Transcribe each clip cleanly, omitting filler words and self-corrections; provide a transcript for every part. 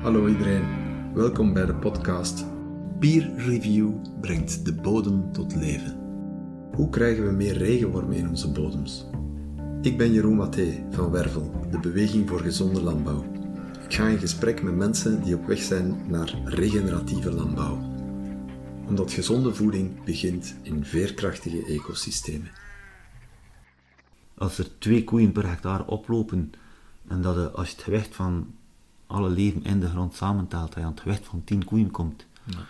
Hallo iedereen, welkom bij de podcast. Peer Review brengt de bodem tot leven. Hoe krijgen we meer regenwormen in onze bodems? Ik ben Jeroen Mathé van Wervel, de Beweging voor Gezonde Landbouw. Ik ga in gesprek met mensen die op weg zijn naar regeneratieve landbouw. Omdat gezonde voeding begint in veerkrachtige ecosystemen. Als er 2 koeien per hectare oplopen en dat als je het gewicht van alle leven in de grond samentelt, dat je aan het gewicht van 10 koeien komt,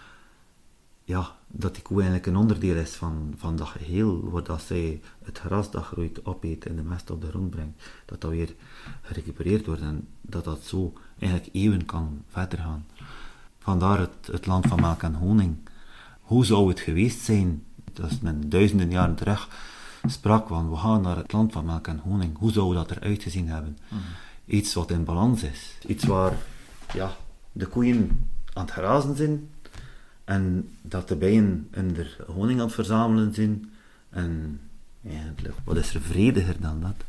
ja, dat die koe eigenlijk een onderdeel is van dat geheel, waar dat zij het gras dat groeit opeet en de mest op de grond brengt, dat weer gerecupereerd wordt en dat zo eigenlijk eeuwen kan verder gaan. Vandaar het land van melk en honing. Hoe zou het geweest zijn, dat is men duizenden jaren terug sprak van, we gaan naar het land van melk en honing, hoe zou dat eruit gezien hebben? Iets wat in balans is. Iets waar de koeien aan het grazen zijn en dat de bijen hun honing aan het verzamelen zijn. En eigenlijk, wat is er vrediger dan dat?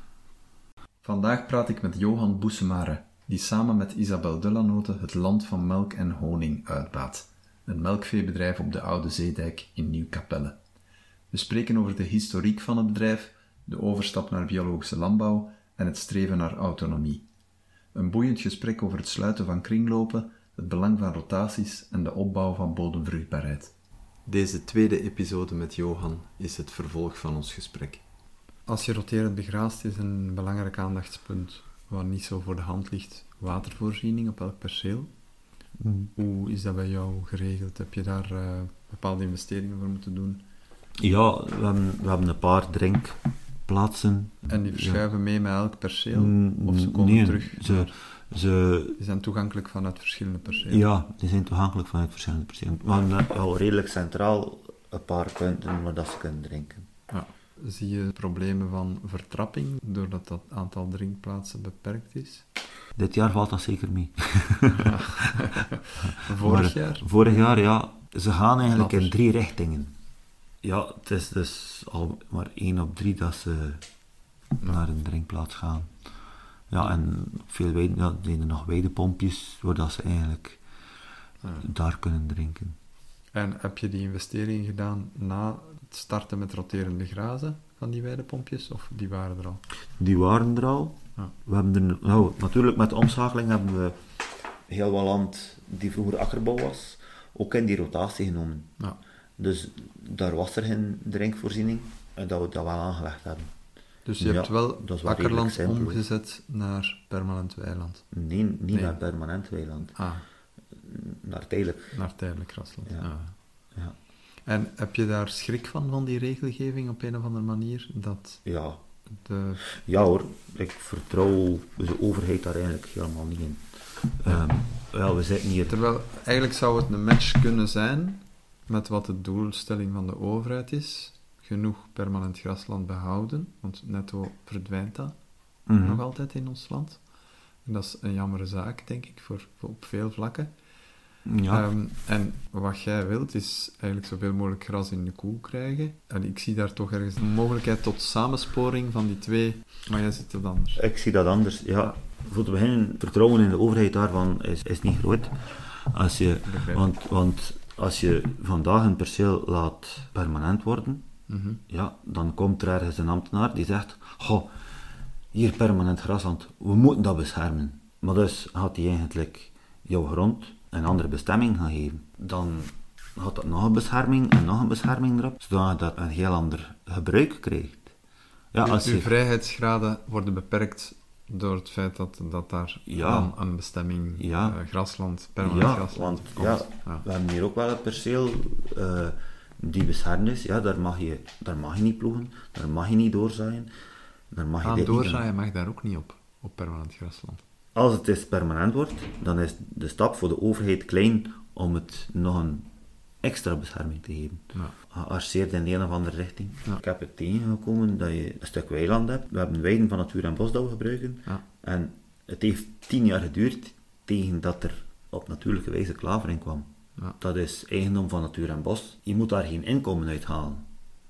Vandaag praat ik met Johan Boesemare, die samen met Isabel Delanote het land van melk en honing uitbaat. Een melkveebedrijf op de Oude Zeedijk in Nieuw-Capelle. We spreken over de historiek van het bedrijf, de overstap naar biologische landbouw en het streven naar autonomie. Een boeiend gesprek over het sluiten van kringlopen, het belang van rotaties en de opbouw van bodemvruchtbaarheid. Deze tweede episode met Johan is het vervolg van ons gesprek. Als je roterend begraast is een belangrijk aandachtspunt waar niet zo voor de hand ligt watervoorziening op elk perceel. Hoe is dat bij jou geregeld? Heb je daar bepaalde investeringen voor moeten doen? Ja, we hebben een paar drinkplaatsen. En die verschuiven mee met elk perceel? Of ze komen terug? Die zijn toegankelijk vanuit verschillende percelen? Ja, die zijn toegankelijk vanuit verschillende percelen. We hebben wel redelijk centraal een paar punten waar dat ze kunnen drinken. Ja. Zie je problemen van vertrapping, doordat dat aantal drinkplaatsen beperkt is? Dit jaar valt dat zeker mee. Vorig jaar? Vorig jaar, ja. Ze gaan eigenlijk in 3 richtingen. Ja, het is dus al maar 1 op 3 dat ze naar een drinkplaats gaan. Ja, en veel weiden, zijn er nog weidepompjes, waar ze eigenlijk daar kunnen drinken. En heb je die investering gedaan na het starten met roterend begrazen van die weidepompjes, of die waren er al? Die waren er al. Ja. We hebben natuurlijk met de omschakeling hebben we heel wat land die vroeger akkerbouw was, ook in die rotatie genomen. Ja. Dus daar was er geen drinkvoorziening en dat we dat wel aangelegd hebben. Dus je hebt wel akkerland omgezet naar permanent weiland? Nee, niet naar permanent weiland. Naar tijdelijk grasland. Ja. En heb je daar schrik van die regelgeving op een of andere manier? Ja. Ja hoor, ik vertrouw de overheid daar eigenlijk helemaal niet in. We zitten hier... Terwijl, eigenlijk zou het een match kunnen zijn met wat de doelstelling van de overheid is. Genoeg permanent grasland behouden, want netto verdwijnt dat nog altijd in ons land. En dat is een jammere zaak, denk ik, voor op veel vlakken. Ja. En wat jij wilt, is eigenlijk zoveel mogelijk gras in de koe krijgen. En ik zie daar toch ergens een mogelijkheid tot samensporing van die twee, maar jij ziet het anders. Ik zie dat anders, ja. Voor te beginnen, vertrouwen in de overheid daarvan is niet groot. Want als je vandaag een perceel laat permanent worden, dan komt er ergens een ambtenaar die zegt, hier permanent grasland, we moeten dat beschermen. Maar dus gaat hij eigenlijk jouw grond een andere bestemming gaan geven. Dan gaat dat nog een bescherming en nog een bescherming erop, zodat dat een heel ander gebruik krijgt. Ja, uw vrijheidsgraden worden beperkt door het feit dat daar dan een bestemming grasland, permanent grasland komt. We hebben hier ook wel een perceel die beschermd is. Ja, daar mag je niet ploegen, daar mag je niet doorzaaien. Doorzaaien mag daar ook niet op permanent grasland. Als het eens permanent wordt, dan is de stap voor de overheid klein om het nog een extra bescherming te geven. Gearceerd in de een of andere richting. Ik heb het tegengekomen dat je een stuk weiland hebt. We hebben weiden van natuur en bos dat we gebruiken. En het heeft 10 jaar geduurd tegen dat er op natuurlijke wijze klaver in kwam. Dat is eigendom van natuur en bos. Je moet daar geen inkomen uithalen.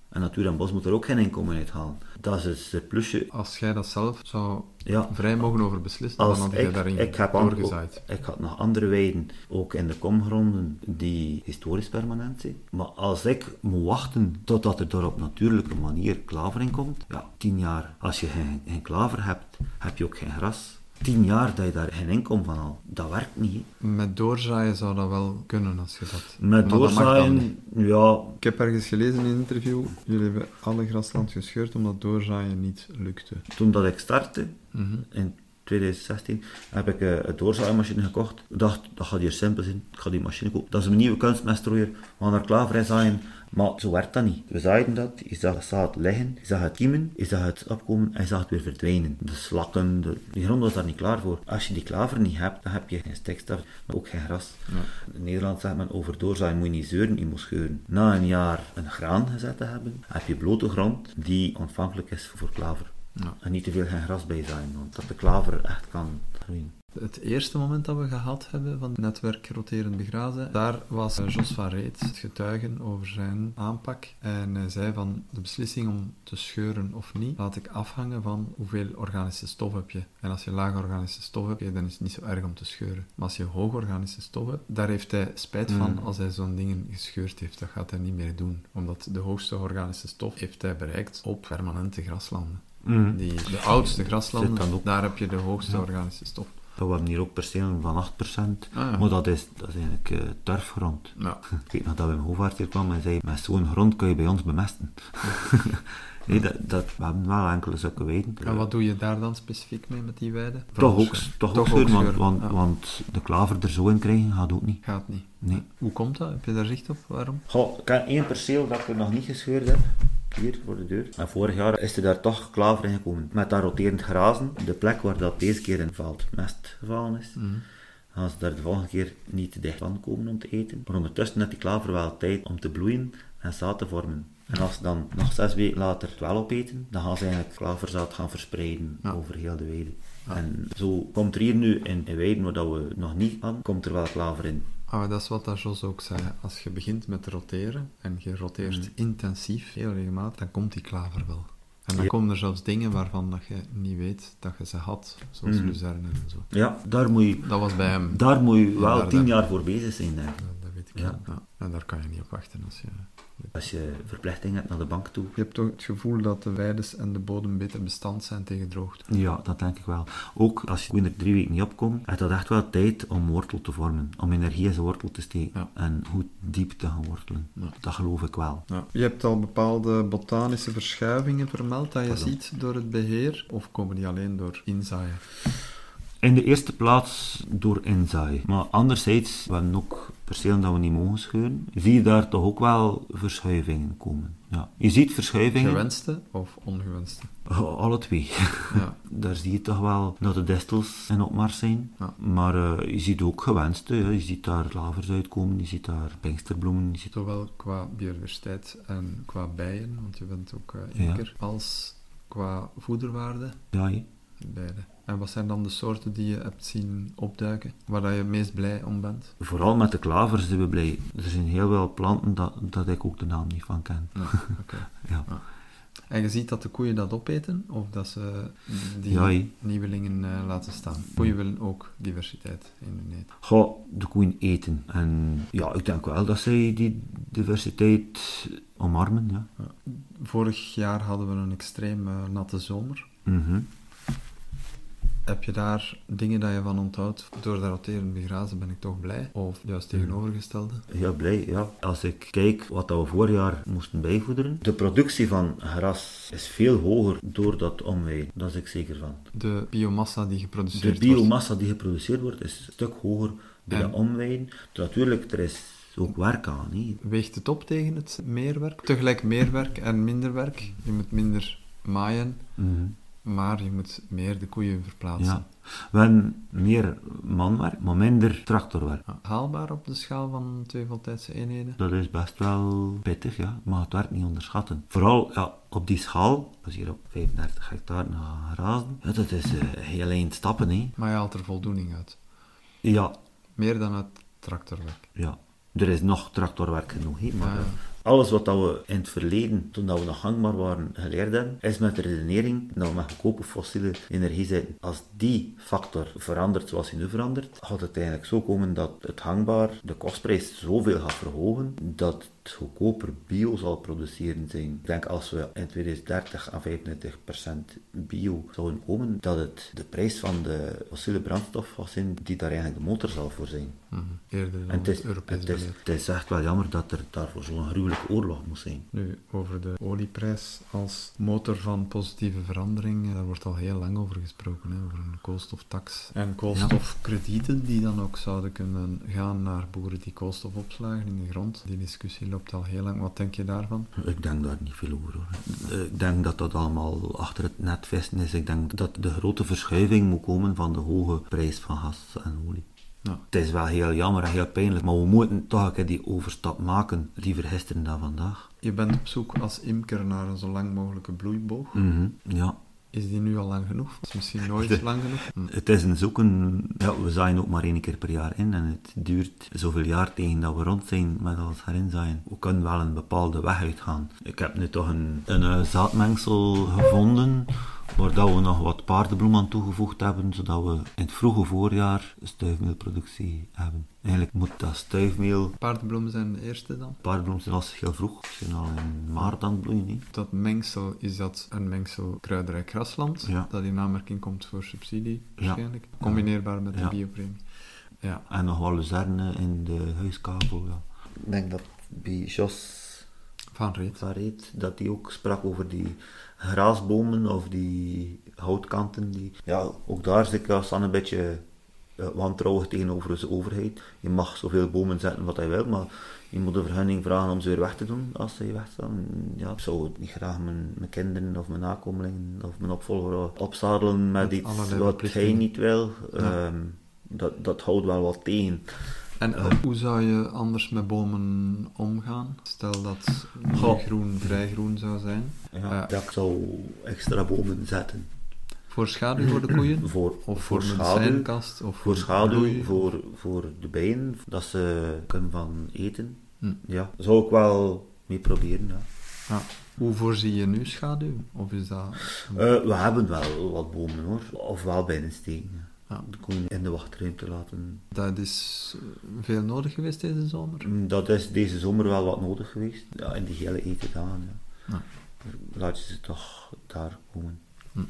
En Natuur en Bos moet er ook geen inkomen uit halen. Dat is het plusje. Als jij dat zelf zou Ja. vrij mogen over beslissen, dan had jij daarin doorgezaaid. Ik had nog andere weiden, ook in de komgronden, die historisch permanent zijn. Maar als ik moet wachten totdat er daar op natuurlijke manier klaver in komt, 10 jaar. Als je geen klaver hebt, heb je ook geen gras. 10 jaar dat je daar geen inkomen van haalt, dat werkt niet. Hè. Met doorzaaien zou dat wel kunnen als je dat... Met Maar dat mag dan doorzaaien, niet. ja, Ik heb ergens gelezen in een interview, jullie hebben alle grasland gescheurd omdat doorzaaien niet lukte. toen dat ik startte, Mhm. in 2016, heb ik een doorzaaimachine gekocht. Ik dacht, dat gaat hier simpel zijn. Ik ga die machine kopen. Dat is een nieuwe kunstmeststrooier. We gaan er klaver in zaaien. Maar zo werkt dat niet. We zaaiden dat. Je zag het liggen. Je zag het kiemen. Je zag het opkomen. En je zag het weer verdwijnen. De slakken. Die grond was daar niet klaar voor. Als je die klaver niet hebt, dan heb je geen stikstof. Maar ook geen gras. Ja. In Nederland zegt men over doorzaaien moet je niet zeuren. Je moet scheuren. Na een jaar een graan gezet te hebben, heb je blote grond die ontvankelijk is voor klaver. Ja. En niet te veel geen gras bijzaaien, want dat de klaver echt kan groeien. Het eerste moment dat we gehad hebben van het netwerk Roterend Begrazen, daar was Jos van Reet het getuigen over zijn aanpak. En hij zei van de beslissing om te scheuren of niet, laat ik afhangen van hoeveel organische stof heb je. En als je laag organische stof hebt, dan is het niet zo erg om te scheuren. Maar als je hoog organische stof hebt, daar heeft hij spijt van als hij zo'n dingen gescheurd heeft. Dat gaat hij niet meer doen. Omdat de hoogste organische stof heeft hij bereikt op permanente graslanden. De oudste graslanden, Zit dan ook- daar heb je de hoogste organische stof. We hebben hier ook percelen van 8%, Ah, ja. maar dat is eigenlijk turfgrond. Ja. Ik weet nog dat Wim Hoovaert hier kwam en zei, met zo'n grond kun je bij ons bemesten. Nee, we hebben wel enkele zulke weiden. En wat doe je daar dan specifiek mee met die weiden? Toch ook scheuren, scheuren. Ja. want de klaver er zo in krijgen gaat ook niet. Gaat niet. Nee. Hoe komt dat? Heb je daar zicht op? Waarom? Goh, ik heb 1 perceel dat ik er nog niet gescheurd heb. Hier, voor de deur. En vorig jaar is er daar toch klaver in gekomen. Met dat roterend grazen. De plek waar dat deze keer in veld mest gevallen is. Gaan ze daar de volgende keer niet te dicht van komen om te eten. Maar ondertussen heeft die klaver wel tijd om te bloeien en zaad te vormen. En als ze dan nog 6 weken later het wel opeten, dan gaan ze eigenlijk klaverzaad gaan verspreiden over heel de weide. Ja. En zo komt er hier nu in weiden waar dat we nog niet hadden, komt er wel klaver in. Ah, dat is wat dat Jos ook zei. Als je begint met roteren, en je roteert intensief, heel regelmatig, dan komt die klaver wel. En dan komen er zelfs dingen waarvan dat je niet weet dat je ze had, zoals luzerne en zo. Ja, daar moet je Dat was bij hem. wel daar- 10 jaar voor bezig zijn, denk ik. Dat weet ik. Ja. Ja. En daar kan je niet op wachten als je... Als je verplichting hebt naar de bank toe. Je hebt toch het gevoel dat de weides en de bodem beter bestand zijn tegen droogte. Ja, dat denk ik wel. Ook als je er 3 weken niet opkomt, heeft dat echt wel tijd om wortel te vormen. Om energie in zijn wortel te steken. Ja. En goed diep te gaan wortelen. Ja. Dat geloof ik wel. Ja. Je hebt al bepaalde botanische verschuivingen vermeld dat je ziet door het beheer, of komen die alleen door inzaaien? In de eerste plaats door inzaaien. Maar anderzijds, we hebben ook percelen dat we niet mogen scheuren. Zie je daar toch ook wel verschuivingen komen. Ja. Je ziet verschuivingen. Gewenste of ongewenste? Alle twee. Ja. Daar zie je toch wel dat de distels in opmars zijn. Ja. Maar je ziet ook gewenste. Ja. Je ziet daar klavers uitkomen, je ziet daar pinksterbloemen. Je ziet... Zowel qua biodiversiteit en qua bijen, want je bent ook imker, als qua voederwaarde, Ja, hè. beide. En wat zijn dan de soorten die je hebt zien opduiken, waar dat je het meest blij om bent? Vooral met de klavers zijn we blij. Er zijn heel veel planten dat ik ook de naam niet van ken. Ja, oké. Ja. Ja. En je ziet dat de koeien dat opeten, of dat ze die Ja, hè. nieuwelingen laten staan. Koeien willen ook diversiteit in hun eten. Ga de koeien eten. En ja, ik denk wel dat zij die diversiteit omarmen. Ja. Ja. Vorig jaar hadden we een extreem natte zomer. Mhm. Heb je daar dingen dat je van onthoudt? Door dat roterend begrazen ben ik toch blij? Of juist tegenovergestelde? Heel blij, ja. Als ik kijk wat dat we vorig jaar moesten bijvoederen, de productie van gras is veel hoger door dat omweiden. Daar is ik zeker van. De biomassa die De geproduceerd wordt. biomassa die geproduceerd wordt is een stuk hoger bij En- dat omweiden. Natuurlijk, er is ook werk aan. Hè. Weegt het op tegen het meerwerk? Tegelijk meer werk en minder werk. Je moet minder maaien, Mhm. maar je moet meer de koeien verplaatsen. Ja. We hebben meer manwerk, maar minder tractorwerk. Ja. Haalbaar op de schaal van 2 voltijdse eenheden? Dat is best wel pittig, ja. Maar het werk niet onderschatten. Vooral ja, op die schaal, als hier op 35 hectare naar grazen, ja, dat is heel eind stappen. Hè. Maar je haalt er voldoening uit. Ja, Meer dan uit tractorwerk. ja. Er is nog tractorwerk genoeg, hè. Maar Ja. Alles wat dat we in het verleden, toen dat we nog gangbaar waren, geleerd hebben, is met de redenering dat we met goedkope fossiele energie zitten. Als die factor verandert zoals hij nu verandert, gaat het eigenlijk zo komen dat het hangbaar de kostprijs zoveel gaat verhogen, dat het goedkoper bio zal produceren zijn. Ik denk als we in 2030 aan 95% bio zouden komen, dat het de prijs van de fossiele brandstof was zijn die daar eigenlijk de motor zal voor zijn. Eerder dan het Europees beleid. Het is echt wel jammer dat er daarvoor zo'n gruwelijke oorlog moet zijn. Nu, over de olieprijs als motor van positieve verandering, daar wordt al heel lang over gesproken, hè, over een koolstoftax. En koolstofkredieten die dan ook zouden kunnen gaan naar boeren die koolstof opslagen in de grond. Die discussie loopt al heel lang. Wat denk je daarvan? Ik denk daar niet veel over, hoor. Ik denk dat dat allemaal achter het net vesten is. Ik denk dat de grote verschuiving moet komen van de hoge prijs van gas en olie. Ja. Het is wel heel jammer en heel pijnlijk, maar we moeten toch een keer die overstap maken, liever gisteren dan vandaag. Je bent op zoek als imker naar een zo lang mogelijke bloeiboog. Ja. Is die nu al lang genoeg? Is misschien nooit lang genoeg? Het is een zoeken, ja, we zaaien ook maar 1 keer per jaar in en het duurt zoveel jaar tegen dat we rond zijn met alles herinzaaien. We kunnen wel een bepaalde weg uitgaan. Ik heb nu toch een zaadmengsel gevonden waar dat we nog wat paardenbloem aan toegevoegd hebben, zodat we in het vroege voorjaar stuifmeelproductie hebben. Eigenlijk moet dat stuifmeel... Paardenbloemen zijn de eerste dan? Paardenbloemen zijn al heel vroeg, ze zijn al in maart aan het bloeien. Hè. Dat mengsel, is dat een mengsel kruiderijk grasland, dat in aanmerking komt voor subsidie waarschijnlijk? Ja. Combineerbaar met de biopremie. Ja. En nog wel luzerne in de huiskavel. Ja. Ik denk dat bij Jos Van Reet, dat hij ook sprak over die grasbomen of die houtkanten. Ja, ook daar zit ik als aan een beetje wantrouwig tegenover de overheid. Je mag zoveel bomen zetten wat hij wil, maar je moet een vergunning vragen om ze weer weg te doen als ze wegstaan. Ja, ik zou het niet graag mijn kinderen of mijn nakomelingen of mijn opvolger opzadelen met iets wat hij niet wil. Ja. Dat houdt wel wat tegen. En hoe zou je anders met bomen omgaan? Stel dat groen vrij groen zou zijn. Ja, dat ik zou extra bomen zetten. Voor schaduw voor de koeien? Voor schaduw, of voor schaduw, voor de bijen, dat ze kunnen van eten. Ja, dat zou ik wel mee proberen. Ja. Ja. Hoe voorzie je nu schaduw? Of is dat... We hebben wel wat bomen, hoor. Of wel binnensteken. Ja. De koeien in de wachtruimte laten. Dat is veel nodig geweest deze zomer? Dat is deze zomer wel wat nodig geweest. Ja, in die hele eten dagen. Ja. Laat je ze toch daar komen.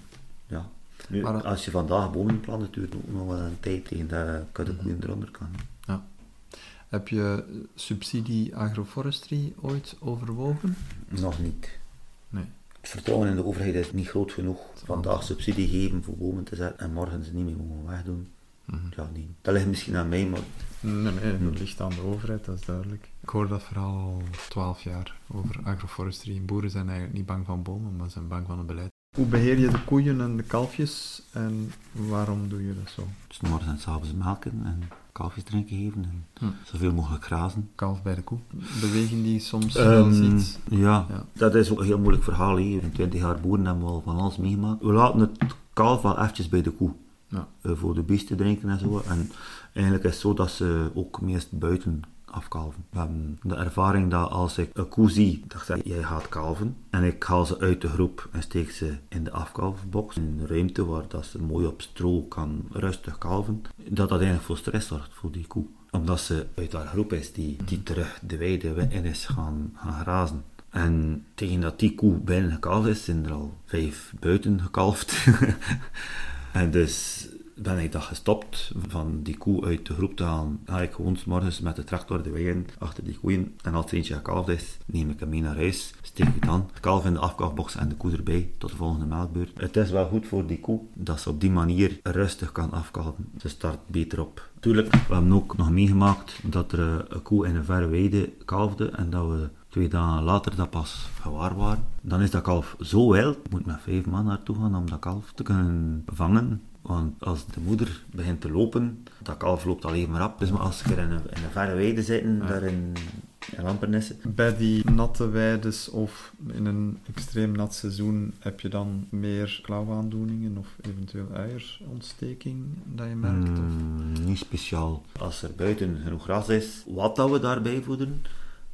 Ja. Nu, maar, als je vandaag bomen plant, het duurt ook nog wel een tijd tegen dat de koeien eronder kan. Ja. Heb je subsidie agroforestry ooit overwogen? Nog niet. Nee. Het vertrouwen in de overheid is niet groot genoeg. Vandaag subsidie geven voor bomen te zetten en morgen ze niet meer mogen wegdoen. Ja, niet. Dat ligt misschien aan mij, maar... Nee, dat ligt aan de overheid, dat is duidelijk. Ik hoor dat verhaal al 12 jaar over agroforestry. Boeren zijn eigenlijk niet bang van bomen, maar zijn bang van het beleid. Hoe beheer je de koeien en de kalfjes en waarom doe je dat zo? Dus morgens en 's avonds melken en kalfjes drinken geven en zoveel mogelijk grazen. Kalf bij de koe. Beweging die soms wel ziet. Ja, dat is ook een heel moeilijk verhaal hier. In 20 jaar boeren hebben we al van alles meegemaakt. We laten het kalf wel eventjes bij de koe. Ja. Voor de bies te drinken en zo. En eigenlijk is het zo dat ze ook meest buiten afkalven. We hebben de ervaring dat als ik een koe zie, dat ik zeg, jij gaat kalven. En ik haal ze uit de groep en steek ze in de afkalfbox. In een ruimte waar dat ze mooi op stro kan rustig kalven. Dat eigenlijk voor stress zorgt voor die koe. Omdat ze uit haar groep is die terug de weide in is gaan grazen. En tegen dat die koe bijna gekalfd is, zijn er al 5 buiten gekalfd. En dus ben ik dat gestopt van die koe uit de groep te halen. Ga ik gewoon 's morgens met de tractor de wei in achter die koeien. En als er eentje gekalfd is, neem ik hem mee naar huis, steek ik het aan, het kalf in de afkalfbox en de koe erbij tot de volgende melkbeurt. Het is wel goed voor die koe dat ze op die manier rustig kan afkalven. Ze start beter op. Tuurlijk, we hebben ook nog meegemaakt dat er een koe in een verre weide kalfde en dat we 2 dagen later dat pas gewaar waren. Dan is dat kalf zo wild, je moet met 5 man naartoe gaan om dat kalf te kunnen vangen. Want als de moeder begint te lopen, dat kalf loopt alleen maar op. Dus maar als je in een verre weide zitten, daar in Lampernissen. Bij die natte weides of in een extreem nat seizoen heb je dan meer klauwaandoeningen of eventueel uierontsteking dat je merkt? Of? Niet speciaal. Als er buiten genoeg gras is, wat dat we daarbij voeden,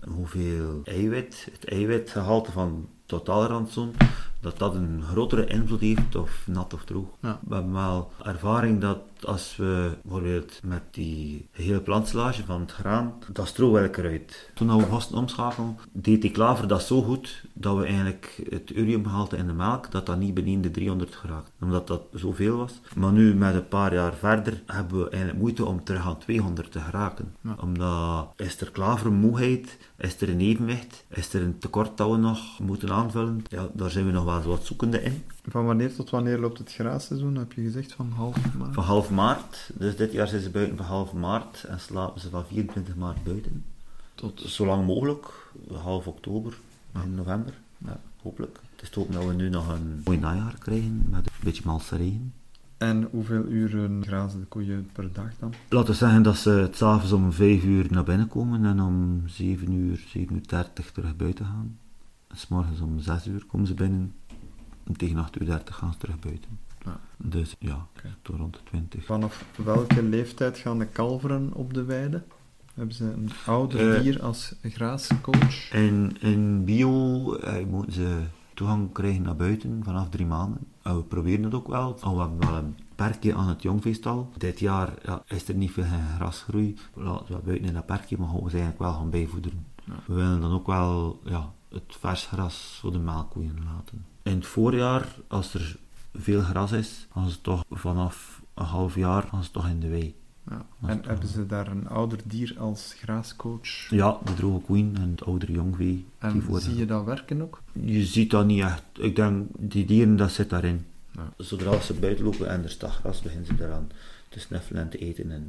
hoeveel eiwit, het eiwitgehalte van totaalrantsoen, dat een grotere invloed heeft of nat of droog. Ja. We hebben wel ervaring dat als we bijvoorbeeld met die hele plantsilage van het graan, dat strooiwelk eruit. Toen we moesten omschakelen, deed die klaver dat zo goed dat we eigenlijk het uriumgehalte in de melk, dat niet beneden de 300 geraakt. Omdat dat zoveel was. Maar nu met een paar jaar verder hebben we eigenlijk moeite om terug aan 200 te geraken. Ja. Omdat is er klavermoeheid, is er een evenwicht, is er een tekort dat we nog moeten aanvullen. Ja, daar zijn we nog wel eens wat zoekende in. Van wanneer tot wanneer loopt het graasseizoen? Heb je gezegd van half maart? Van half maart, dus dit jaar zijn ze buiten van half maart en slapen ze van 24 maart buiten. Tot Zo lang mogelijk, half oktober, in november, Ja. hopelijk. Het is te hopen dat we nu nog een mooi najaar krijgen met een beetje malse regen. En hoeveel uren grazen de koeien per dag dan? Laten we zeggen dat ze 's avonds om 5 uur naar binnen komen en om 7 uur, 7:30 terug buiten gaan. En 's morgens om 6 uur komen ze binnen en tegen 8:30 gaan ze terug buiten. Ja. Dus ja, Oké. tot rond de 20. Vanaf welke leeftijd gaan de kalveren op de weide? Hebben ze een ouder dier als graascoach? In bio moeten ze toegang krijgen naar buiten vanaf 3 maanden. En we proberen het ook wel. We hebben wel een perkje aan het jongveestal. Dit jaar is er niet veel grasgroei. We laten wel buiten in dat perkje, maar gaan we ze eigenlijk wel gaan bijvoederen. Ja. We willen dan ook wel het vers gras voor de melkkoeien laten. In het voorjaar, als er veel gras is, gaan ze toch vanaf een half jaar gaan ze toch in de wei. Ja. Dat En is hebben ze daar een ouder dier als graascoach? Ja, de droge koeien en het oudere jongvee. En zie je dat werken ook? Je ziet dat niet echt. Ik denk, die dieren, dat zit daarin. Ja. Zodra ze buiten lopen en er staat gras, beginnen ze daaraan te snuffelen en te eten en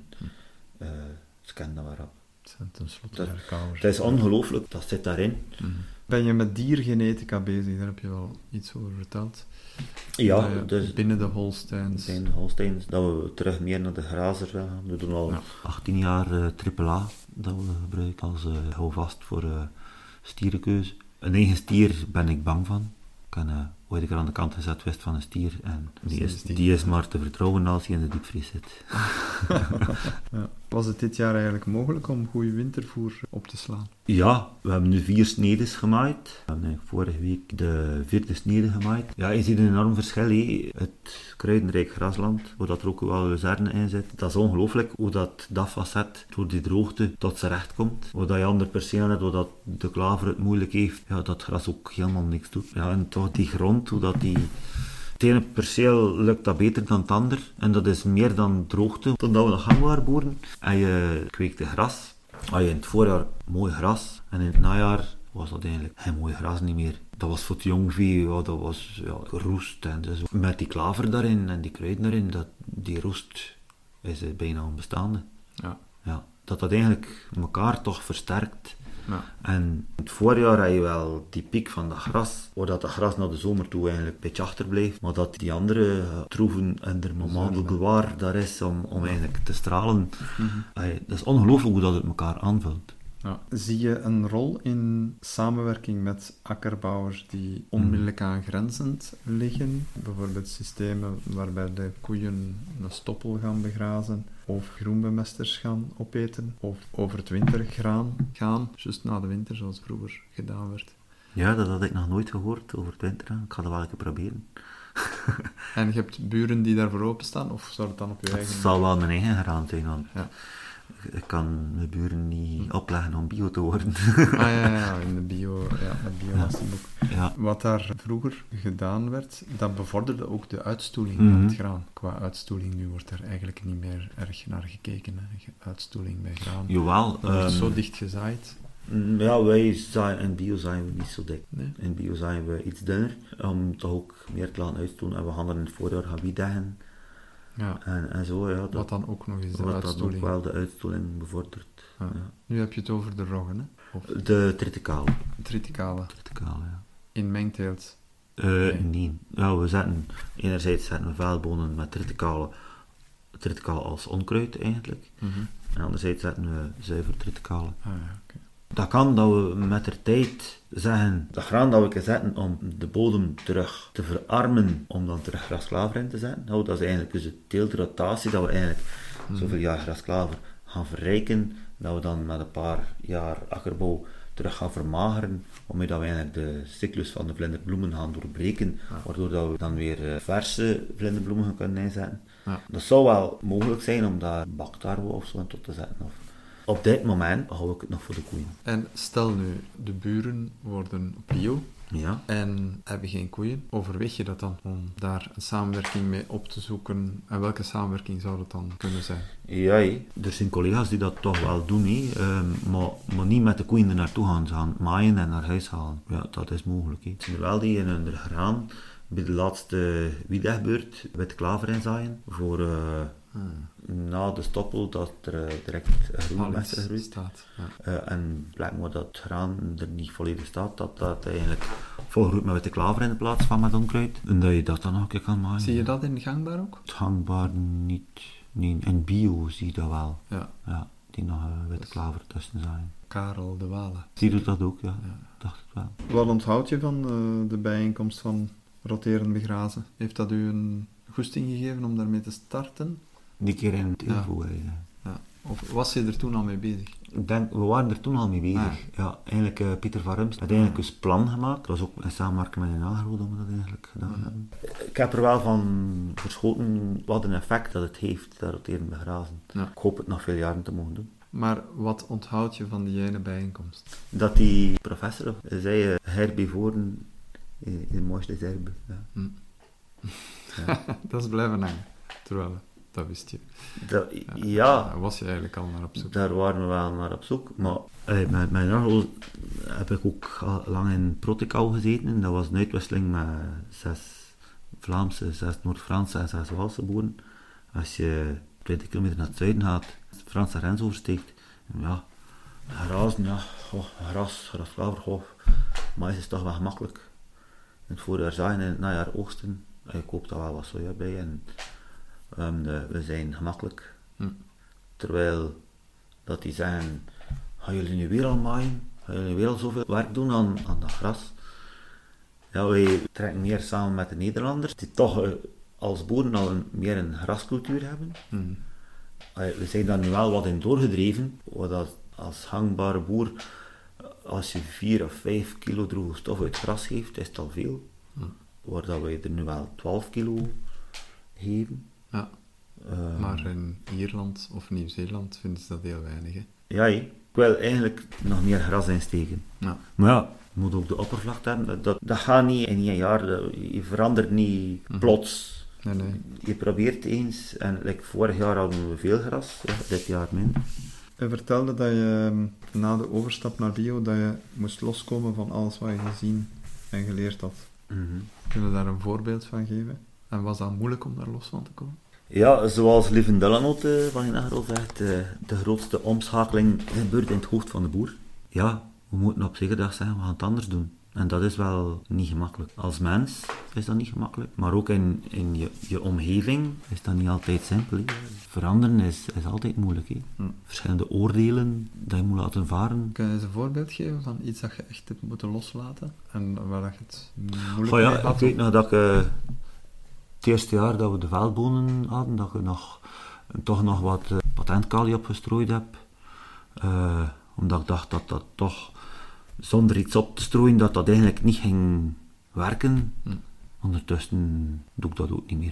ze kennen dat wel op. Het zijn tenslotte Dat- herkauwers. Het is ongelooflijk, dat zit daarin. Mhm. Ben je met diergenetica bezig? Daar heb je wel iets over verteld. Ja, Dat je dus binnen de Holsteins. zijn de Holsteins, dat we terug meer naar de grazer gaan. We doen al Ja. 18 jaar AAA dat we gebruiken als houvast voor stierenkeuze. Een eigen stier ben ik bang van. Ik heb ooit een keer aan de kant gezet wist van een stier en die is maar te vertrouwen als hij in de diepvries zit. Ja. Was het dit jaar eigenlijk mogelijk om goede wintervoer op te slaan? Ja, we hebben nu 4 snedes gemaaid. We hebben eigenlijk vorige week de 4e snede gemaaid. Ja, je ziet een enorm verschil. Hè. Het kruidenrijk grasland, waar dat er ook wel luzerne in zit. Dat is ongelooflijk hoe dat facet door die droogte tot zijn recht komt. Waar dat je andere percelen hebt, waar dat de klaver het moeilijk heeft. Ja, dat gras ook helemaal niks doet. Ja, en toch die grond, hoe dat die... Het ene perceel lukt dat beter dan het ander. En dat is meer dan droogte. Toen we nog gangbaar boeren en je kweekte gras. Had je in het voorjaar mooi gras. En in het najaar was dat eigenlijk geen mooi gras niet meer. Dat was voor het jongvee, ja, dat was roest. En dus met die klaver daarin en die kruiden daarin, die roest is bijna onbestaande. Ja. Ja, dat eigenlijk elkaar toch versterkt. Ja. En in het voorjaar heb je wel die piek van dat gras, waar dat gras naar de zomer toe eigenlijk een beetje achterblijft, maar dat die andere troeven en er moment de gloire daar is om eigenlijk te stralen. Dat is ongelooflijk hoe dat het elkaar aanvult. Ja. Zie je een rol in samenwerking met akkerbouwers die onmiddellijk aangrenzend liggen? Bijvoorbeeld systemen waarbij de koeien een stoppel gaan begrazen of groenbemesters gaan opeten of over het wintergraan gaan, juist na de winter zoals vroeger gedaan werd. Ja, dat had ik nog nooit gehoord over het winter. Ik ga dat wel een keer proberen. En je hebt buren die daarvoor openstaan of zou het dan op je Het eigen... zal wel mijn eigen graan zijn, want Ja. ik kan mijn buren niet opleggen om bio te worden. Ja, in de het biomassa-boek. Ja. Wat daar vroeger gedaan werd, dat bevorderde ook de uitstoeling Mhm. van het graan. Qua uitstoeling, nu wordt er eigenlijk niet meer erg naar gekeken. Hè. Uitstoeling bij graan. Jawel. Dat wordt zo dicht gezaaid. Ja, wij zaaien in bio zijn we niet zo dik. Nee? In bio zijn we iets dunner, om toch ook meer te laten uitstoelen. En we gaan er in het voorjaar gaan wiedeggen Ja. en zo. Ja, Wat dan ook nog eens de wat dat ook uitstoeling. wel de uitstoeling bevordert. Ja. Ja. Nu heb je het over de roggen, hè? Of De triticale. triticale. Ja. In mengteelt. Nee. Ja, enerzijds zetten we veldbonen met triticale als onkruid eigenlijk. En anderzijds zetten we zuiver triticale. Ah, ja, oké. Dat kan dat we met de tijd zeggen, dat graan dat we kunnen zetten om de bodem terug te verarmen, om dan terug grasklaver in te zetten. Nou, dat is eigenlijk dus de teeltrotatie, dat we eigenlijk zoveel jaar grasklaver gaan verrijken, dat we dan met een paar jaar akkerbouw terug gaan vermageren, waarmee dat we eigenlijk de cyclus van de vlinderbloemen gaan doorbreken, waardoor dat we dan weer verse vlinderbloemen kunnen inzetten. Ja. Dat zou wel mogelijk zijn om daar baktarwe of zo in tot te zetten. Of. Op dit moment hou ik het nog voor de koeien. En stel nu, de buren worden bio Ja. en hebben geen koeien. Overweeg je dat dan om daar een samenwerking mee op te zoeken? En welke samenwerking zou dat dan kunnen zijn? Ja, er zijn collega's die dat toch wel doen, maar niet met de koeien er naartoe gaan. Ze gaan maaien en naar huis halen. Ja, dat is mogelijk. Er zijn er wel die in hun graan bij de laatste wiedegbeurt witte klaver inzaaien voor na de stoppel dat er direct groen met groeit staat. en plekken waar dat graan er niet volledig staat, dat eigenlijk volgroeit met witte klaver in de plaats van met onkruid en dat je dat dan nog een keer kan maaien. Zie je dat in gangbaar ook? Het gangbaar niet. Nee, in bio zie je dat wel. Ja. Die nog witte klaver tussen zijn. Karel de Wale. Die doet dat ook, ja. Dacht ik wel. Wat onthoud je van de bijeenkomst van roterend begrazen? Heeft dat u een goesting gegeven om daarmee te starten? Die keer in het info. Ja. Of was je er toen al mee bezig? Ik denk, we waren er toen al mee bezig. Ja, eigenlijk Pieter van Rums had eigenlijk een plan gemaakt. Dat was ook in samenwerking met een nagroot om we dat eigenlijk gedaan hebben. Ik heb er wel van verschoten wat een effect dat het heeft, dat roterend begrazen. Ja. Ik hoop het nog veel jaren te mogen doen. Maar wat onthoud je van die ene bijeenkomst? Dat die professor zei, herbivoren is het mooiste herbe. Ja. Ja. Dat is blijven hangen. Terwijl, dat wist je. Daar was je eigenlijk al naar op zoek. Daar waren we wel naar op zoek. Maar met mijn nagroot heb ik ook lang in Protekau gezeten. En dat was een uitwisseling met 6 Vlaamse, 6 Noord-Franse en 6 Waalse boeren. Als je 20 kilometer naar het zuiden gaat, de Franse grens oversteekt, ja, grazen, gras, klaver, mais is toch wel gemakkelijk. In het voorjaar zaaien, in het najaar oogsten, je koopt daar wel wat soja bij en we zijn gemakkelijk. Terwijl dat die zeggen, gaan jullie nu weer al maaien? Gaan jullie weer al zoveel werk doen aan dat gras? Ja, wij trekken meer samen met de Nederlanders, die toch als boeren al meer een grascultuur hebben. We zijn daar nu wel wat in doorgedreven, dat als gangbare boer, als je 4 of 5 kilo droge stof uit gras geeft, is het al veel. Waar dat wij er nu wel 12 kilo geven. Ja. Maar in Ierland of Nieuw-Zeeland vinden ze dat heel weinig, hè? Ja, ik wil eigenlijk nog meer gras insteken. Ja. Maar ja, je moet ook de oppervlakte hebben. Dat gaat niet in 1 jaar. Je verandert niet plots. Nee. Je probeert eens. En vorig jaar hadden we veel gras, dit jaar minder. Je vertelde dat je na de overstap naar bio, dat je moest loskomen van alles wat je gezien en geleerd had. Kun je daar een voorbeeld van geven? En was dat moeilijk om daar los van te komen? Ja, zoals Lieven Delanoot van je nagrol zegt, de grootste omschakeling gebeurt in het hoofd van de boer. Ja, we moeten op zekere dag zeggen, we gaan het anders doen. En dat is wel niet gemakkelijk. Als mens is dat niet gemakkelijk, maar ook in je omgeving is dat niet altijd simpel. Veranderen is altijd moeilijk. Verschillende oordelen dat je moet laten varen. Kun je eens een voorbeeld geven van iets dat je echt hebt moeten loslaten? En waar je het moeilijk mee had? Ik weet nog dat ik het eerste jaar dat we de veldbonen hadden, dat ik toch nog wat patentkali opgestrooid heb. Omdat ik dacht dat toch zonder iets op te strooien, dat eigenlijk niet ging werken. Ondertussen doe ik dat ook niet meer.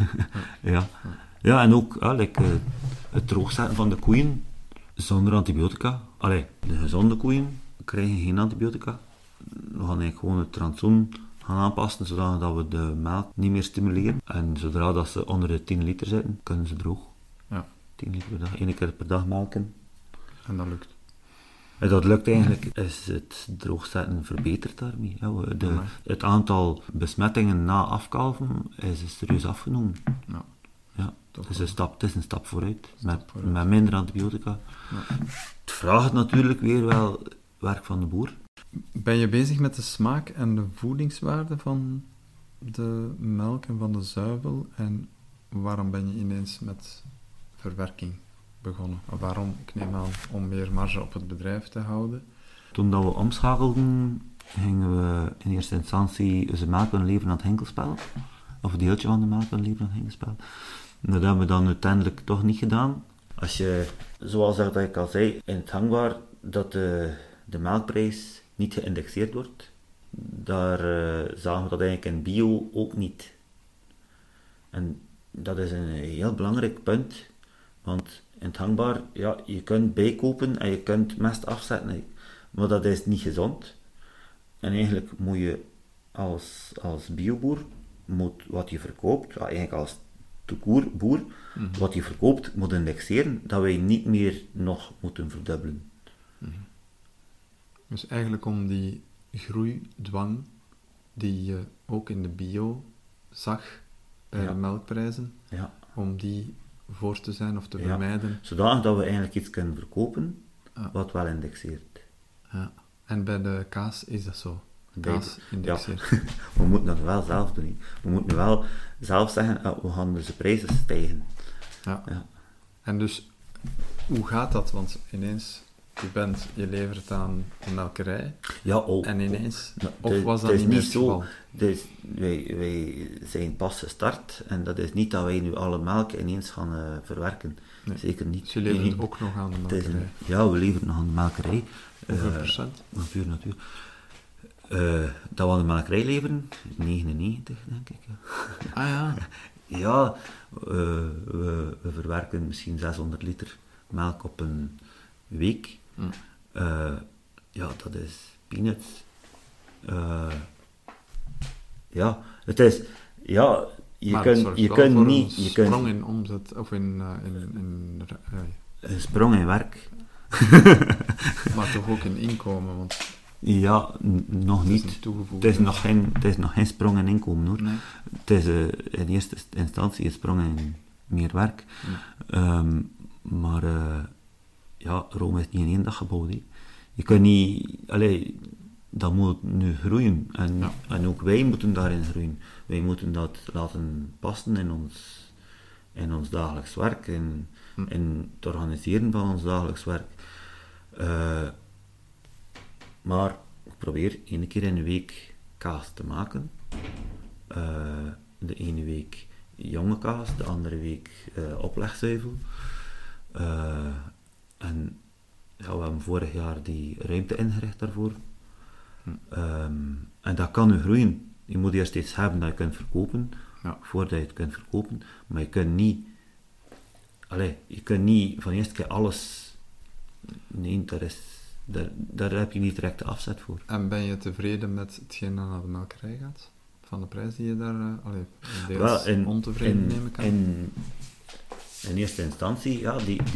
Ja, en ook het droogzetten van de koeien zonder antibiotica. De gezonde koeien krijgen geen antibiotica. We gaan eigenlijk gewoon het rantsoen gaan aanpassen, zodat we de melk niet meer stimuleren. En zodra dat ze onder de 10 liter zitten, kunnen ze droog. Ja. 10 liter per dag, 1 keer per dag melken. En dat lukt? En dat lukt eigenlijk, is het droogzetten verbeterd daarmee. Het aantal besmettingen na afkalven is serieus afgenomen. Ja. Het is een stap vooruit, met minder antibiotica. Ja. Het vraagt natuurlijk weer wel werk van de boer. Ben je bezig met de smaak en de voedingswaarde van de melk en van de zuivel? En waarom ben je ineens met verwerking begonnen? Waarom? Ik neem aan om meer marge op het bedrijf te houden. Toen dat we omschakelden, gingen we in eerste instantie onze melk leveren aan het Henkelspel. Of een deeltje van de melk leveren aan het Henkelspel. En dat hebben we dan uiteindelijk toch niet gedaan. Als je, zoals dat ik al zei, in het hangbaar, dat de de melkprijs niet geïndexeerd wordt. Daar zagen we dat eigenlijk in bio ook niet. En dat is een heel belangrijk punt, want in het hangbaar, ja, je kunt bijkopen en je kunt mest afzetten, maar dat is niet gezond. En eigenlijk moet je als bioboer, wat je verkoopt, eigenlijk als boer, wat je verkoopt, moet indexeren, dat wij niet meer nog moeten verdubbelen. Dus eigenlijk om die groeidwang die je ook in de bio zag bij de melkprijzen, om die voor te zijn of te vermijden. Zodanig dat we eigenlijk iets kunnen verkopen wat wel indexeert. Ja. En bij de kaas is dat zo. Kaas indexeert. Ja. We moeten dat wel zelf doen. We moeten wel zelf zeggen, we gaan dus de prijzen stijgen. Ja. En dus, hoe gaat dat? Want ineens, je levert het aan de melkerij, en ineens, of was dat niet meer het geval? Dus wij zijn pas gestart, en dat is niet dat wij nu alle melk ineens gaan verwerken. Nee. Zeker niet. Dus je levert ook nog aan de melkerij? We leveren nog aan de melkerij. Hoeveel procent? Natuur. Dat we aan de melkerij leveren, 99 denk ik. Ah ja. Ja, we verwerken misschien 600 liter melk op een week. Dat is peanuts. Het is... je kunt niet... Een sprong in omzet, of in een sprong in werk. Maar toch ook in inkomen, want... Ja, nog niet. Het is nog geen sprong in inkomen, hoor. Nee. Het is in eerste instantie een sprong in meer werk. Maar Rome is niet in één dag gebouwd. He. Je kunt niet... dat moet nu groeien. En ook wij moeten daarin groeien. Wij moeten dat laten passen in ons dagelijks werk. In het organiseren van ons dagelijks werk. Maar ik probeer 1 keer in de week kaas te maken. De ene week jonge kaas, de andere week oplegzuivel. En we hebben vorig jaar die ruimte ingericht daarvoor. En dat kan nu groeien. Je moet eerst iets hebben dat je kunt verkopen, voordat je het kunt verkopen. Maar je kunt niet van de eerste keer alles... Nee, daar heb je niet direct de afzet voor. En ben je tevreden met hetgeen dat naar de melkerij gaat? Van de prijs die je daar ontevreden nemen kan? In eerste instantie,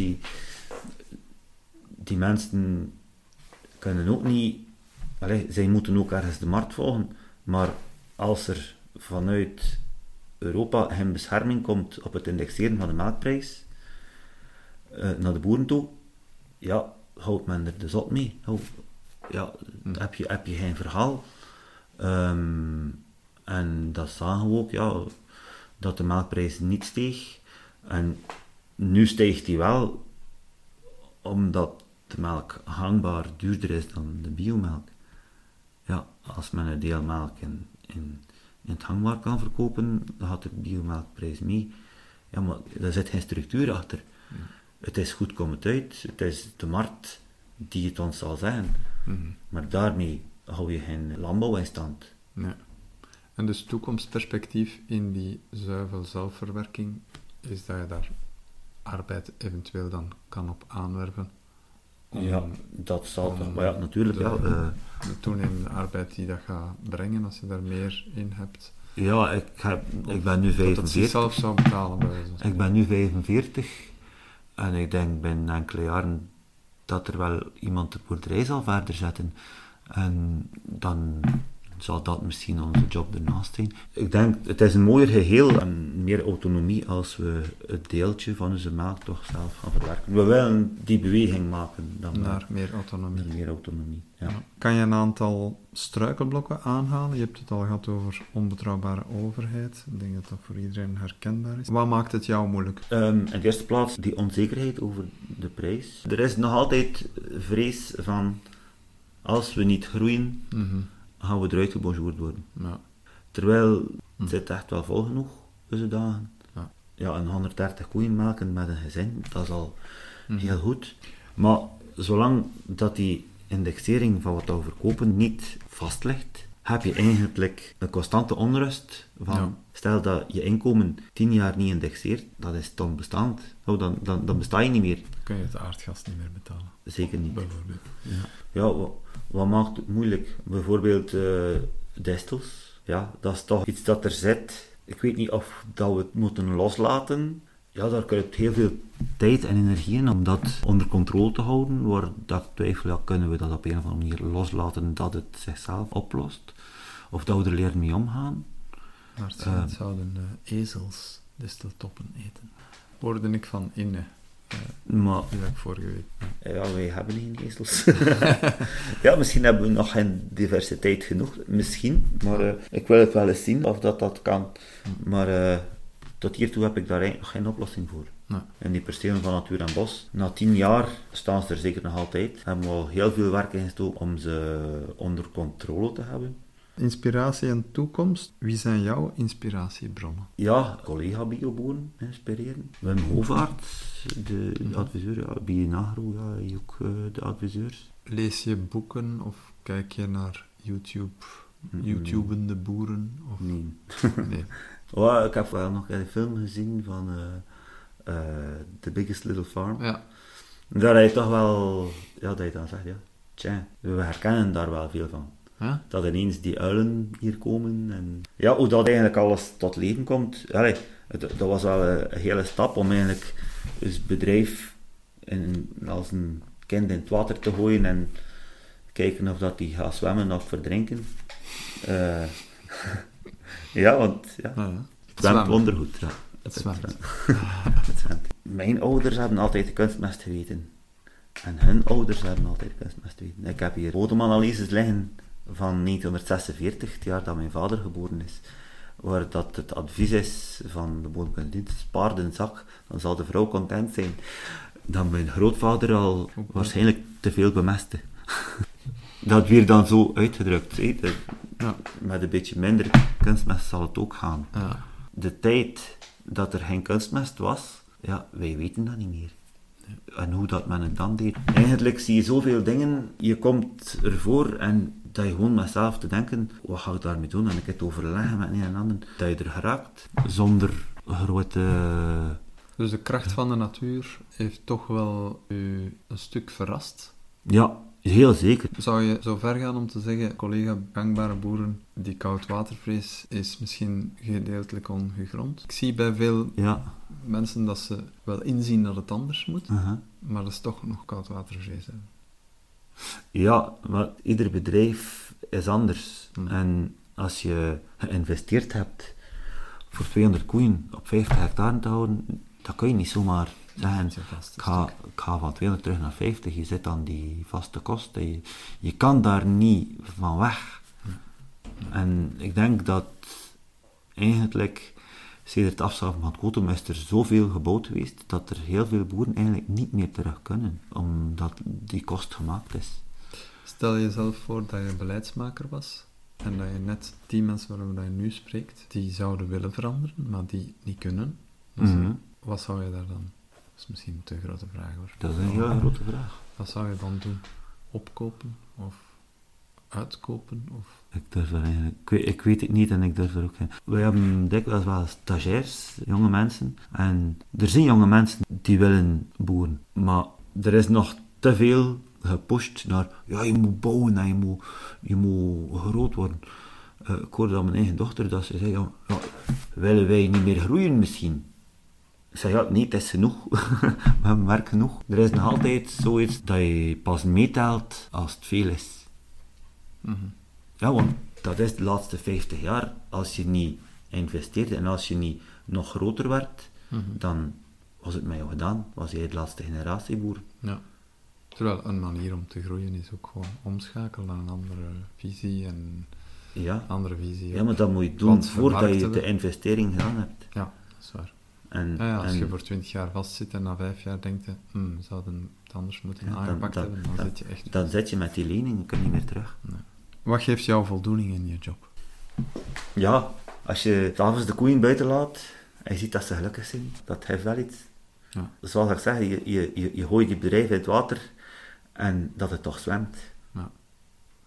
die mensen kunnen ook niet... zij moeten ook ergens de markt volgen, maar als er vanuit Europa geen bescherming komt op het indexeren van de melkprijs naar de boeren toe, houdt men er de zot mee. Heb je geen verhaal. En dat zagen we ook, dat de melkprijs niet steeg. En nu stijgt die wel, omdat de melk hangbaar duurder is dan de biomelk. Ja, als men een deel melk in het hangbaar kan verkopen, dan gaat de biomelkprijs mee. Ja, maar daar zit geen structuur achter. Het is goed komt uit, het is de markt die het ons zal zeggen. Maar daarmee hou je geen landbouw in stand. Nee. En dus toekomstperspectief in die zuivel-zelfverwerking is dat je daar arbeid eventueel dan kan op aanwerven? Dat zal toch, maar natuurlijk. De toenemende arbeid die dat gaat brengen, als je daar meer in hebt. Ja, ik ben nu 45. Dat je zelf zou betalen. Ik ben nu 45 en ik denk binnen enkele jaren dat er wel iemand de boerderij zal verder zetten. En dan zal dat misschien onze job ernaast zijn. Ik denk, het is een mooier geheel en meer autonomie als we het deeltje van onze melk toch zelf gaan verwerken. We willen die beweging maken. Dan naar meer autonomie. Naar meer autonomie, ja. Kan je een aantal struikelblokken aanhalen? Je hebt het al gehad over onbetrouwbare overheid. Ik denk dat dat voor iedereen herkenbaar is. Wat maakt het jou moeilijk? In de eerste plaats die onzekerheid over de prijs. Er is nog altijd vrees van, als we niet groeien, gaan we eruit gebonjourd worden. Ja. Terwijl het zit echt wel vol genoeg deze dagen. En 130 koeien melken met een gezin, dat is al heel goed. Maar zolang dat die indexering van wat we verkopen niet vastlegt, heb je eigenlijk een constante onrust van, Ja. stel dat je inkomen 10 jaar niet indexeert, dat is dan bestaand. Nou, dan besta je niet meer. Dan kun je het aardgas niet meer betalen, Zeker niet. bijvoorbeeld. Ja, wat maakt het moeilijk? Bijvoorbeeld distels. Ja, dat is toch iets dat er zit. Ik weet niet of dat we het moeten loslaten. Ja, daar kruipt heel veel tijd en energie in om dat onder controle te houden. Waar dat ik twijfel, ja, kunnen we dat op een of andere manier loslaten dat het zichzelf oplost? Of dat we er leren mee omgaan? Maar het zouden ezels disteltoppen eten. Hoorde ik van Inne, Maar die heb ik vorige week. ja, wij hebben geen ezels. Ja, misschien hebben we nog geen diversiteit genoeg. Misschien, maar ik wil het wel eens zien of dat kan. Maar tot hiertoe heb ik daar eigenlijk nog geen oplossing voor. Nee. En die percelen van Natuur en Bos, na 10 jaar staan ze er zeker nog altijd. Hebben we al heel veel werk ingestoken om ze onder controle te hebben. Inspiratie en toekomst. Wie zijn jouw inspiratiebronnen? Ja, collega-bioboeren inspireren. Wim Hovaert, de adviseur, ja, BioNagro, ja, ook de adviseurs. Lees je boeken of kijk je naar YouTubende boeren? Of... Nee. Nee. Oh, ik heb wel nog een film gezien van The Biggest Little Farm. Ja. Daar heb je toch wel, ja, dat je dan zegt, ja, tja, we herkennen daar wel veel van. Ja? Dat ineens die uilen hier komen en ja, hoe dat eigenlijk alles tot leven komt. Allee, dat was wel een hele stap om eigenlijk het bedrijf als een kind in het water te gooien en kijken of dat die gaat zwemmen of verdrinken. Ja, want ja, Ja. het zwemt ondergoed. Ja. Het zwemt. Het zwemt. Mijn ouders hebben altijd kunstmest geweten. En hun ouders hebben altijd kunstmest geweten. Ik heb hier bodemanalyses liggen van 1946, het jaar dat mijn vader geboren is. Waar dat het advies is van de bodemkunstdienst, spaar de zak, dan zal de vrouw content zijn. Dat mijn grootvader al waarschijnlijk te veel bemestte. Dat werd dan zo uitgedrukt. Ja. Met een beetje minder kunstmest zal het ook gaan. Ja. De tijd dat er geen kunstmest was, ja, wij weten dat niet meer. En hoe dat men het dan deed. Eigenlijk zie je zoveel dingen, je komt ervoor en dat je gewoon met zelf te denken, wat ga ik daarmee doen? En ik het overleggen met een en ander, dat je er geraakt, zonder grote... Dus de kracht van de natuur heeft toch wel u een stuk verrast. Ja, heel zeker. Zou je zo ver gaan om te zeggen, collega gangbare boeren, die koudwatervrees is misschien gedeeltelijk ongegrond? Ik zie bij veel Ja. mensen dat ze wel inzien dat het anders moet, Uh-huh. maar dat is toch nog koudwatervrees hebben. Ja, maar ieder bedrijf is anders. Hmm. En als je geïnvesteerd hebt voor 200 koeien op 50 hectare te houden, dan kun je niet zomaar zeggen, Dat is een vaste ik ga van 200 terug naar 50, je zit aan die vaste kosten. Je kan daar niet van weg. En ik denk dat eigenlijk sinds het afschaffen van het quotum is er zoveel gebouwd geweest dat er heel veel boeren eigenlijk niet meer terug kunnen, omdat die kost gemaakt is. Stel jezelf voor dat je beleidsmaker was en dat je net die mensen waarover je nu spreekt, die zouden willen veranderen, maar die niet kunnen. Dus, Mhm. wat zou je daar dan? Dat is misschien een te grote vraag hoor. Dat is een heel grote vraag. Wat zou je dan doen? Opkopen of uitkopen? Of... Ik durf er eigenlijk... Ik weet het niet en ik durf er ook geen... We hebben dikwijls wel stagiairs, jonge mensen. En er zijn jonge mensen die willen boeren. Maar er is nog te veel gepusht naar... Ja, je moet bouwen en je moet groot worden. Ik hoorde aan mijn eigen dochter dat ze zei... Ja, willen wij niet meer groeien misschien? Ik zei, ja, nee, het is genoeg. We hebben werk genoeg. Er is nog altijd zoiets dat je pas meetelt als het veel is. Mhm. Ja, want dat is de laatste 50 jaar. Als je niet investeert en als je niet nog groter werd, dan was het met jou gedaan. Was jij de laatste generatie boer. Ja. Terwijl een manier om te groeien is ook gewoon omschakelen naar een andere visie en Ja, andere visie. ja, maar dat moet je doen Want voordat je vermarkten de investering gedaan hebt. Ja, dat is waar. En, Ja, als en- je voor 20 jaar vastzit en na 5 jaar denkt, we zouden het anders moeten Ja, aangepakt hebben, dan zit je echt... dan zit je met die lening, je kunt niet meer terug. Wat geeft jou voldoening in je job? Ja, als je 's avonds de koeien buiten laat en je ziet dat ze gelukkig zijn, dat geeft wel iets. Ja. Zoals ik zeg, je gooit je bedrijf in het water en dat het toch zwemt.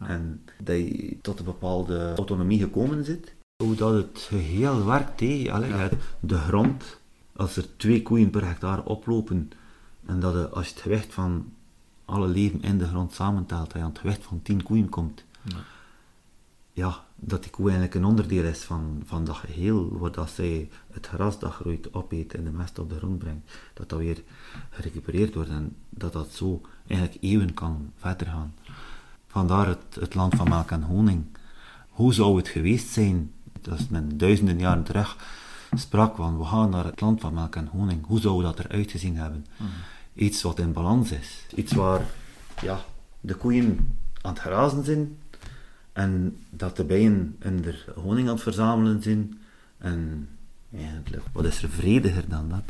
En dat je tot een bepaalde autonomie gekomen zit. Hoe dat het geheel werkt, de grond, als er 2 koeien per hectare oplopen, en dat als je het gewicht van alle leven in de grond samentelt, dat je aan het gewicht van 10 koeien komt, dat die koe eigenlijk een onderdeel is van dat geheel, waar dat zij het gras dat groeit opeet en de mest op de grond brengt, dat weer gerecupereerd wordt en dat zo eigenlijk eeuwen kan verder gaan. Vandaar het land van melk en honing. Hoe zou het geweest zijn, als men duizenden jaren terug sprak van we gaan naar het land van melk en honing, hoe zou dat eruit gezien hebben? Iets wat in balans is. Iets waar de koeien aan het grazen zijn en dat de bijen er honing aan het verzamelen zijn. En eigenlijk, wat is er vrediger dan dat?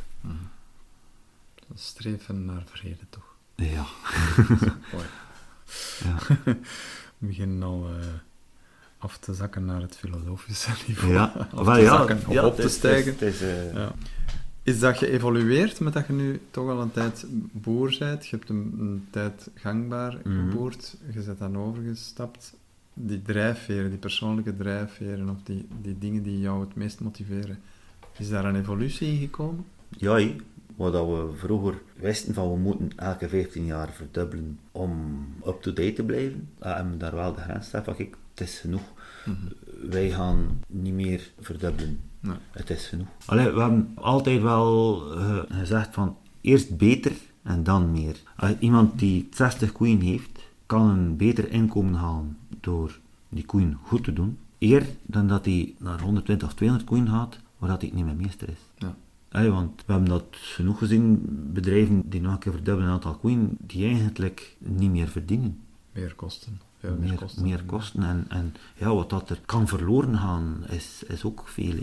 Streven naar vrede, toch? Ja. Mooi. Ja. We beginnen al af te zakken naar het filosofische niveau. Ja, op te stijgen. Ja. Is dat geëvolueerd met dat je nu toch al een tijd boer bent? Je hebt een tijd gangbaar geboerd, je bent dan overgestapt. Die drijfveren, die persoonlijke drijfveren, of die dingen die jou het meest motiveren, is daar een evolutie in gekomen? Ja, wat we vroeger wisten van we moeten elke 15 jaar verdubbelen om up-to-date te blijven, en daar wel de grens staat van kijk, het is genoeg. Wij gaan niet meer verdubbelen. Nee. Het is genoeg. We hebben altijd wel gezegd van eerst beter en dan meer. Iemand die 60 koeien heeft, kan een beter inkomen halen door die koeien goed te doen, eer dan dat hij naar 120 of 200 koeien gaat, waar dat hij niet meer meester is. Ja. Want we hebben dat genoeg gezien, bedrijven die nog een keer verdubbelen een aantal koeien, die eigenlijk niet meer verdienen. Meer kosten. Meer kosten. En wat dat er kan verloren gaan, is ook veel.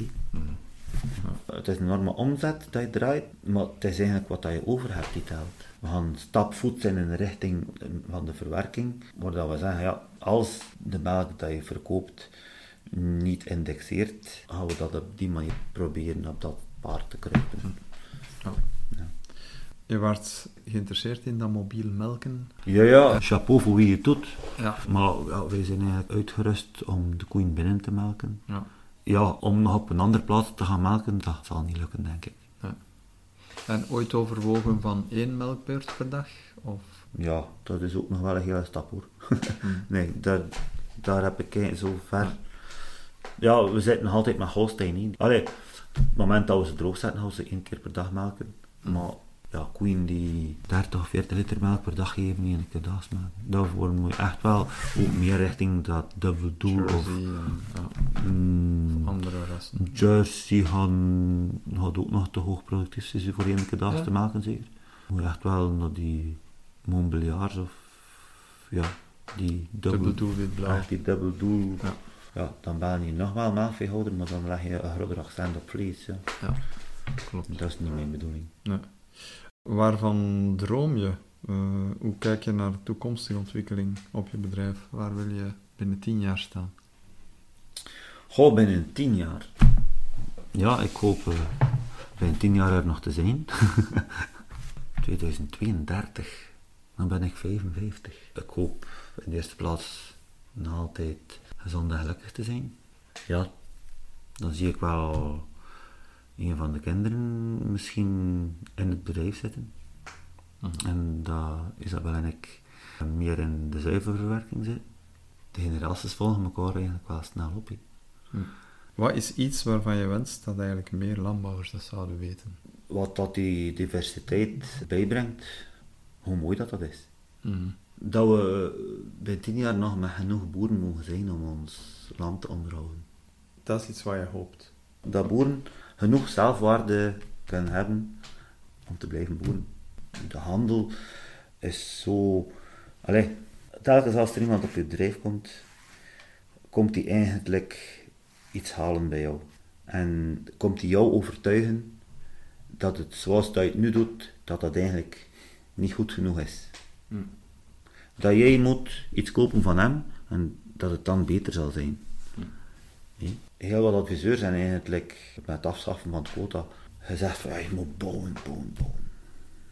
Ja. Het is een enorme omzet dat je draait, maar het is eigenlijk wat dat je over hebt die telt. We gaan stapvoets in de richting van de verwerking, waar dat we zeggen, als de melk dat je verkoopt niet indexeert, gaan we dat op die manier proberen op dat paard te kruipen. Ja. Je werd geïnteresseerd in dat mobiel melken? Ja, chapeau voor wie het doet. Ja. Maar wij zijn eigenlijk uitgerust om de koeien binnen te melken. Ja. Om nog op een andere plaats te gaan melken, dat zal niet lukken, denk ik. Ja. En ooit overwogen van 1 melkbeurt per dag? Of? Ja, dat is ook nog wel een hele stap hoor. Nee, daar heb ik zo ver. Ja, we zitten nog altijd met Holstein in. Op het moment dat we ze droog zetten, gaan we ze 1 keer per dag melken. Maar koeien die 30 of 40 liter melk per dag geven, niet 1 keer daags melken. Daarvoor moet je echt wel ook meer richting dat dubbel doel Jersey, of andere rassen. Jersey gaat ook nog te hoog productief zijn voor 1 keer daags te melken, zeker. Moet je echt wel naar die Montbéliards of die dubbel doel wit blauw. Die dubbel doel. Ja, dan ben je nog wel melkveehouder, maar dan leg je een groter accent op vlees. Ja, klopt. Dat is niet mijn bedoeling. Nee. Waarvan droom je? Hoe kijk je naar de toekomstige ontwikkeling op je bedrijf? Waar wil je binnen 10 jaar staan? Binnen 10 jaar? Ja, ik hoop binnen 10 jaar er nog te zijn. 2032, dan ben ik 55. Ik hoop in de eerste plaats nog altijd gezond en gelukkig te zijn. Ja, dan zie ik wel een van de kinderen misschien in het bedrijf zitten. En dat Isabel en ik meer in de zuivelverwerking zitten. De generaties volgen elkaar eigenlijk wel snel op. Wat is iets waarvan je wenst dat eigenlijk meer landbouwers dat zouden weten? Wat dat die diversiteit bijbrengt, hoe mooi dat is. Dat we bij 10 jaar nog met genoeg boeren mogen zijn om ons land te onderhouden. Dat is iets wat je hoopt. Dat boeren genoeg zelfwaarde kunnen hebben om te blijven boeren. De handel is zo... telkens als er iemand op je bedrijf komt hij eigenlijk iets halen bij jou. En komt hij jou overtuigen dat het zoals dat je het nu doet, dat dat eigenlijk niet goed genoeg is. Dat jij moet iets kopen van hem en dat het dan beter zal zijn. Heel wat adviseurs zijn eigenlijk met het afschaffen van het quota gezegd van je moet bouwen.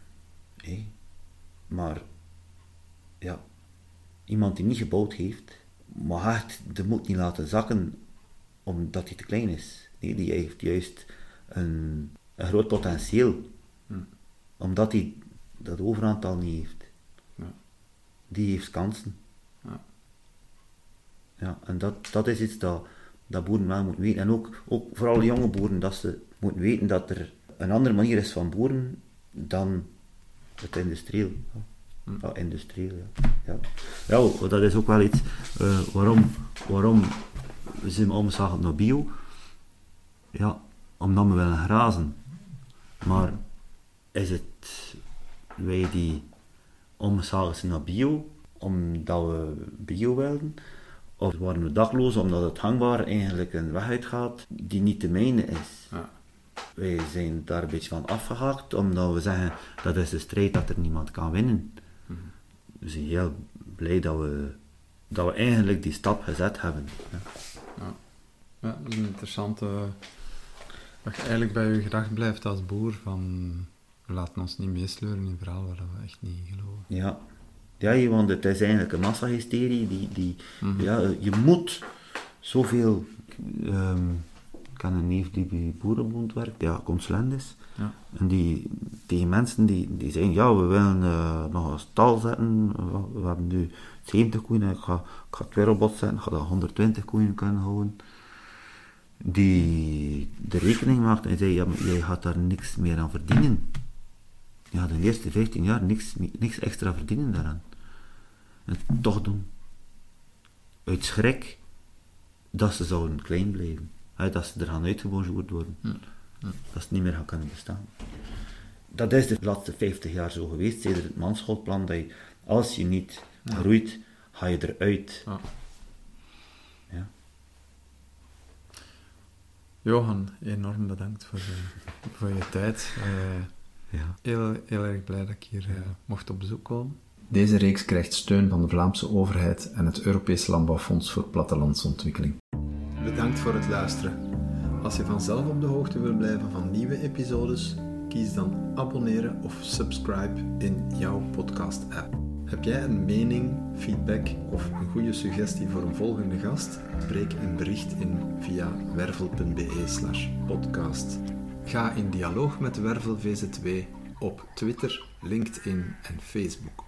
Maar iemand die niet gebouwd heeft, Maar echt de moed niet laten zakken omdat hij te klein is. Nee, die heeft juist een groot potentieel. Omdat hij dat overaantal niet heeft. Ja. Die heeft kansen. Ja. Ja, en dat is iets dat boeren wel moeten weten. En ook vooral jonge boeren, dat ze moeten weten dat er een andere manier is van boeren dan het industrieel. Ja, industrieel, ja. Ja, dat is ook wel iets waarom we zijn omgeschakeld naar bio. Ja, omdat we willen grazen. Maar is het wij die omgeschakeld zijn naar bio, omdat we bio wilden? Of waren we dakloos omdat het hangbaar eigenlijk een weg uitgaat die niet de mijne is? Ja. Wij zijn daar een beetje van afgehaakt, omdat we zeggen dat is de strijd dat er niemand kan winnen. We zijn heel blij dat we eigenlijk die stap gezet hebben. Ja. Ja, dat is een interessante... Dat je eigenlijk bij je gedacht blijft als boer van... We laten ons niet meesleuren in verhaal waar we echt niet geloven. Ja, want het is eigenlijk een massahysterie. Ja, je moet zoveel... Ik ken een neef die bij Boerenbond werkt, Consulendis. Ja. En tegen mensen die zeggen, ja, we willen nog een stal zetten. We hebben nu 70 koeien, ik ga het weer op bod zetten, ik ga dat 120 koeien kunnen houden. Die de rekening maakt en zei, ja, maar jij gaat daar niks meer aan verdienen. Je gaat in de eerste 15 jaar niks extra verdienen daaraan. En toch doen. Uit schrik dat ze zouden klein blijven. Dat ze er gaan uitgebonjourd worden. Dat ze niet meer gaan kunnen bestaan. Dat is de laatste 50 jaar zo geweest, sinds het Mansholt-plan, dat je, als je niet groeit, ga je eruit. Ja. Johan, enorm bedankt voor je tijd. Heel erg blij dat ik hier mocht op bezoek komen. Deze reeks krijgt steun van de Vlaamse overheid en het Europees Landbouwfonds voor Plattelandsontwikkeling. Bedankt voor het luisteren. Als je vanzelf op de hoogte wil blijven van nieuwe episodes, kies dan abonneren of subscribe in jouw podcast-app. Heb jij een mening, feedback of een goede suggestie voor een volgende gast? Spreek een bericht in via wervel.be/podcast. Ga in dialoog met Wervel VZW op Twitter, LinkedIn en Facebook.